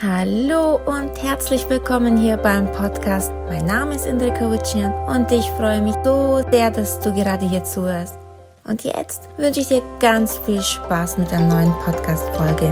Hallo und herzlich willkommen hier beim Podcast. Mein Name ist Indre Kowitschan und ich freue mich so sehr, dass du gerade hier zuhörst. Und jetzt wünsche ich dir ganz viel Spaß mit der neuen Podcast-Folge.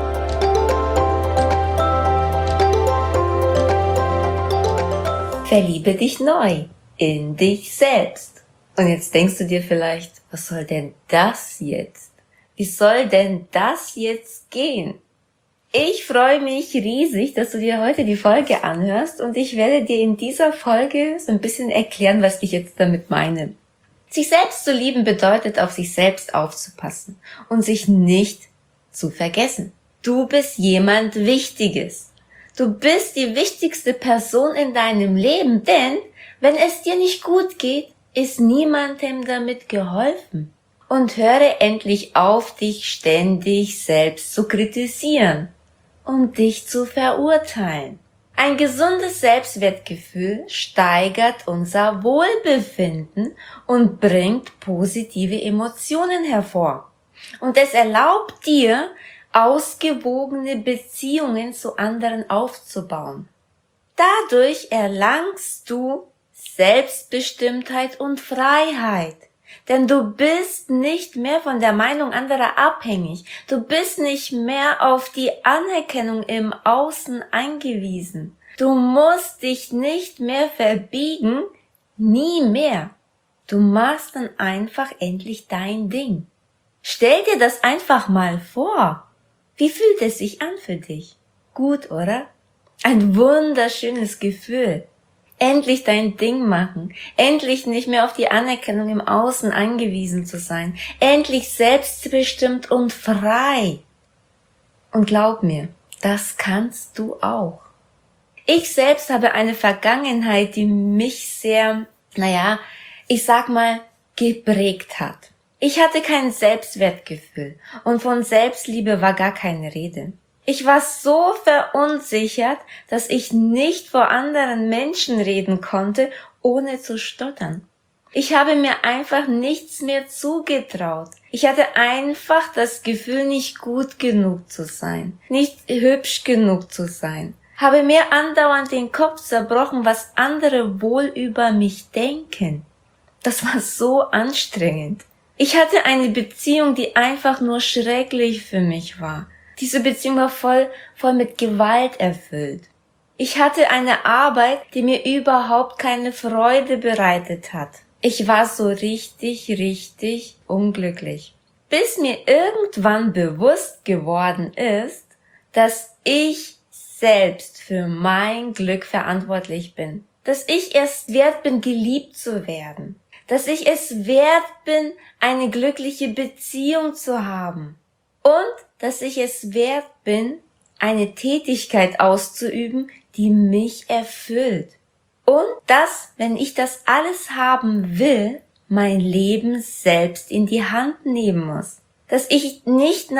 Verliebe dich neu in dich selbst. Und jetzt denkst du dir vielleicht, was soll denn das jetzt? Wie soll denn das jetzt gehen? Ich freue mich riesig, dass du dir heute die Folge anhörst und ich werde dir in dieser Folge so ein bisschen erklären, was ich jetzt damit meine. Sich selbst zu lieben bedeutet, auf sich selbst aufzupassen und sich nicht zu vergessen. Du bist jemand Wichtiges. Du bist die wichtigste Person in deinem Leben, denn wenn es dir nicht gut geht, ist niemandem damit geholfen. Und höre endlich auf, dich ständig selbst zu kritisieren und dich zu verurteilen. Ein gesundes Selbstwertgefühl steigert unser Wohlbefinden und bringt positive Emotionen hervor. Und es erlaubt dir, ausgewogene Beziehungen zu anderen aufzubauen. Dadurch erlangst du Selbstbestimmtheit und Freiheit. Denn du bist nicht mehr von der Meinung anderer abhängig. Du bist nicht mehr auf die Anerkennung im Außen angewiesen. Du musst dich nicht mehr verbiegen, nie mehr. Du machst dann einfach endlich dein Ding. Stell dir das einfach mal vor. Wie fühlt es sich an für dich? Gut, oder? Ein wunderschönes Gefühl. Endlich dein Ding machen, endlich nicht mehr auf die Anerkennung im Außen angewiesen zu sein, endlich selbstbestimmt und frei. Und glaub mir, das kannst du auch. Ich selbst habe eine Vergangenheit, die mich sehr, geprägt hat. Ich hatte kein Selbstwertgefühl und von Selbstliebe war gar keine Rede. Ich war so verunsichert, dass ich nicht vor anderen Menschen reden konnte, ohne zu stottern. Ich habe mir einfach nichts mehr zugetraut. Ich hatte einfach das Gefühl, nicht gut genug zu sein, nicht hübsch genug zu sein. Habe mir andauernd den Kopf zerbrochen, was andere wohl über mich denken. Das war so anstrengend. Ich hatte eine Beziehung, die einfach nur schrecklich für mich war. Diese Beziehung war voll mit Gewalt erfüllt. Ich hatte eine Arbeit, die mir überhaupt keine Freude bereitet hat. Ich war so richtig unglücklich. Bis mir irgendwann bewusst geworden ist, dass ich selbst für mein Glück verantwortlich bin. Dass ich es wert bin, geliebt zu werden. Dass ich es wert bin, eine glückliche Beziehung zu haben. Und dass ich es wert bin, eine Tätigkeit auszuüben, die mich erfüllt. Und dass, wenn ich das alles haben will, mein Leben selbst in die Hand nehmen muss. Dass ich nicht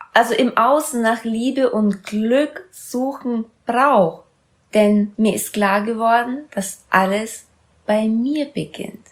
im Außen nach Liebe und Glück suchen brauche. Denn mir ist klar geworden, dass alles bei mir beginnt.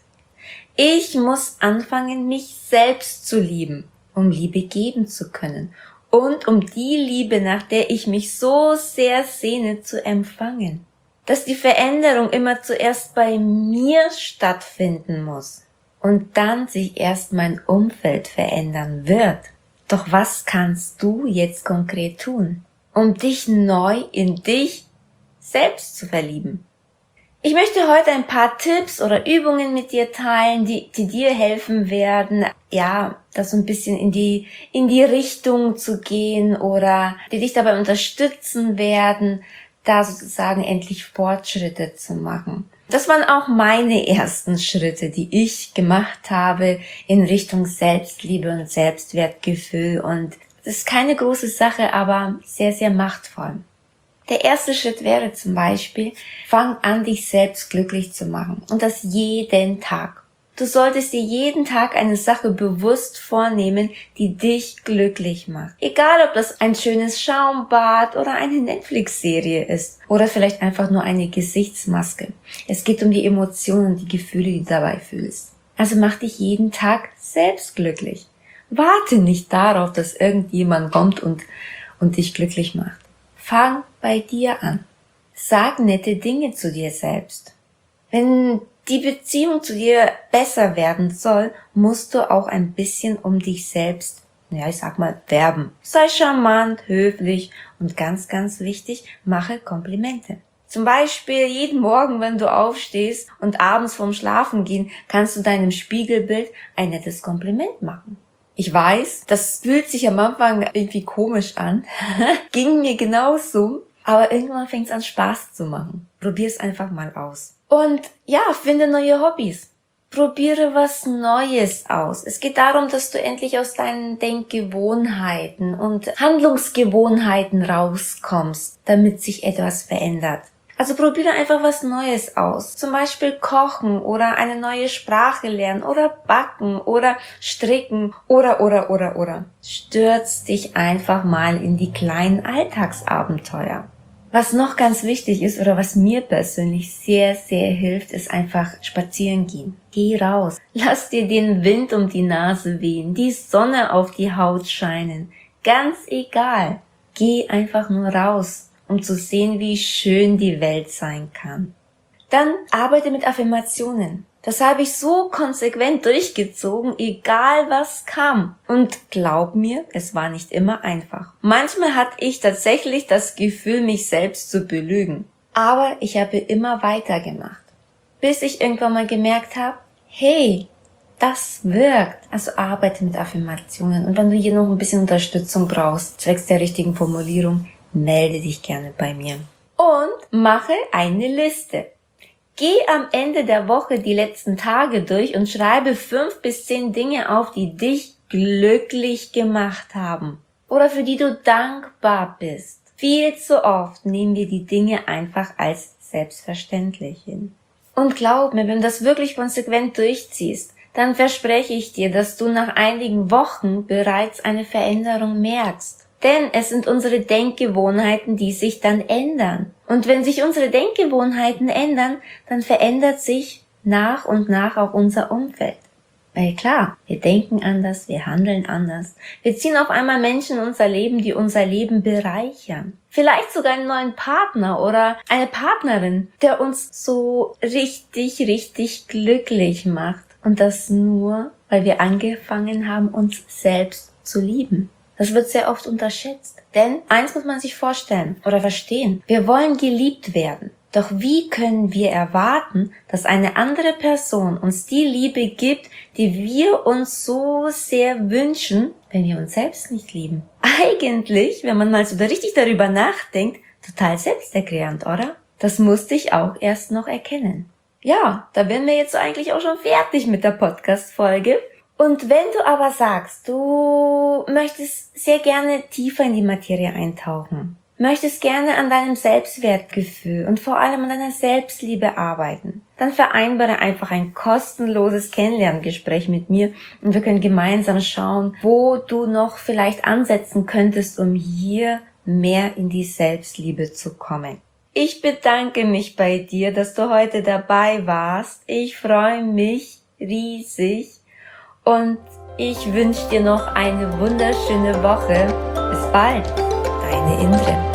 Ich muss anfangen, mich selbst zu lieben, um Liebe geben zu können. Und um die Liebe, nach der ich mich so sehr sehne, zu empfangen. Dass die Veränderung immer zuerst bei mir stattfinden muss und dann sich erst mein Umfeld verändern wird. Doch was kannst du jetzt konkret tun, um dich neu in dich selbst zu verlieben? Ich möchte heute ein paar Tipps oder Übungen mit dir teilen, die dir helfen werden, das so ein bisschen in die Richtung zu gehen oder die dich dabei unterstützen werden, da sozusagen endlich Fortschritte zu machen. Das waren auch meine ersten Schritte, die ich gemacht habe in Richtung Selbstliebe und Selbstwertgefühl, und das ist keine große Sache, aber sehr, sehr machtvoll. Der erste Schritt wäre zum Beispiel, fang an, dich selbst glücklich zu machen. Und das jeden Tag. Du solltest dir jeden Tag eine Sache bewusst vornehmen, die dich glücklich macht. Egal, ob das ein schönes Schaumbad oder eine Netflix-Serie ist. Oder vielleicht einfach nur eine Gesichtsmaske. Es geht um die Emotionen und die Gefühle, die du dabei fühlst. Also mach dich jeden Tag selbst glücklich. Warte nicht darauf, dass irgendjemand kommt und dich glücklich macht. Fang bei dir an. Sag nette Dinge zu dir selbst. Wenn die Beziehung zu dir besser werden soll, musst du auch ein bisschen um dich selbst, werben. Sei charmant, höflich und ganz, ganz wichtig, mache Komplimente. Zum Beispiel jeden Morgen, wenn du aufstehst und abends vorm Schlafengehen, kannst du deinem Spiegelbild ein nettes Kompliment machen. Ich weiß, das fühlt sich am Anfang irgendwie komisch an. Ging mir genauso. Aber irgendwann fängt es an Spaß zu machen. Probier's einfach mal aus. Und ja, finde neue Hobbys. Probiere was Neues aus. Es geht darum, dass du endlich aus deinen Denkgewohnheiten und Handlungsgewohnheiten rauskommst, damit sich etwas verändert. Also probiere einfach was Neues aus. Zum Beispiel kochen oder eine neue Sprache lernen oder backen oder stricken oder. Stürz dich einfach mal in die kleinen Alltagsabenteuer. Was noch ganz wichtig ist oder was mir persönlich sehr, sehr hilft, ist einfach spazieren gehen. Geh raus. Lass dir den Wind um die Nase wehen, die Sonne auf die Haut scheinen. Ganz egal. Geh einfach nur raus, um zu sehen, wie schön die Welt sein kann. Dann arbeite mit Affirmationen. Das habe ich so konsequent durchgezogen, egal was kam. Und glaub mir, es war nicht immer einfach. Manchmal hatte ich tatsächlich das Gefühl, mich selbst zu belügen. Aber ich habe immer weitergemacht. Bis ich irgendwann mal gemerkt habe, hey, das wirkt. Also arbeite mit Affirmationen. Und wenn du hier noch ein bisschen Unterstützung brauchst, zwecks der richtigen Formulierung, melde dich gerne bei mir. Und mache eine Liste. Geh am Ende der Woche die letzten Tage durch und schreibe 5 bis 10 Dinge auf, die dich glücklich gemacht haben oder für die du dankbar bist. Viel zu oft nehmen wir die Dinge einfach als selbstverständlich hin. Und glaub mir, wenn du das wirklich konsequent durchziehst, dann verspreche ich dir, dass du nach einigen Wochen bereits eine Veränderung merkst. Denn es sind unsere Denkgewohnheiten, die sich dann ändern. Und wenn sich unsere Denkgewohnheiten ändern, dann verändert sich nach und nach auch unser Umfeld. Weil klar, wir denken anders, wir handeln anders. Wir ziehen auf einmal Menschen in unser Leben, die unser Leben bereichern. Vielleicht sogar einen neuen Partner oder eine Partnerin, der uns so richtig, richtig glücklich macht. Und das nur, weil wir angefangen haben, uns selbst zu lieben. Das wird sehr oft unterschätzt. Denn eins muss man sich vorstellen oder verstehen. Wir wollen geliebt werden. Doch wie können wir erwarten, dass eine andere Person uns die Liebe gibt, die wir uns so sehr wünschen, wenn wir uns selbst nicht lieben? Eigentlich, wenn man mal so richtig darüber nachdenkt, total selbsterklärend, oder? Das musste ich auch erst noch erkennen. Ja, da bin wir jetzt eigentlich auch schon fertig mit der Podcast-Folge. Und wenn du aber sagst, du möchtest sehr gerne tiefer in die Materie eintauchen, möchtest gerne an deinem Selbstwertgefühl und vor allem an deiner Selbstliebe arbeiten, dann vereinbare einfach ein kostenloses Kennenlerngespräch mit mir und wir können gemeinsam schauen, wo du noch vielleicht ansetzen könntest, um hier mehr in die Selbstliebe zu kommen. Ich bedanke mich bei dir, dass du heute dabei warst. Ich freue mich riesig. Und ich wünsche dir noch eine wunderschöne Woche. Bis bald, deine Indre.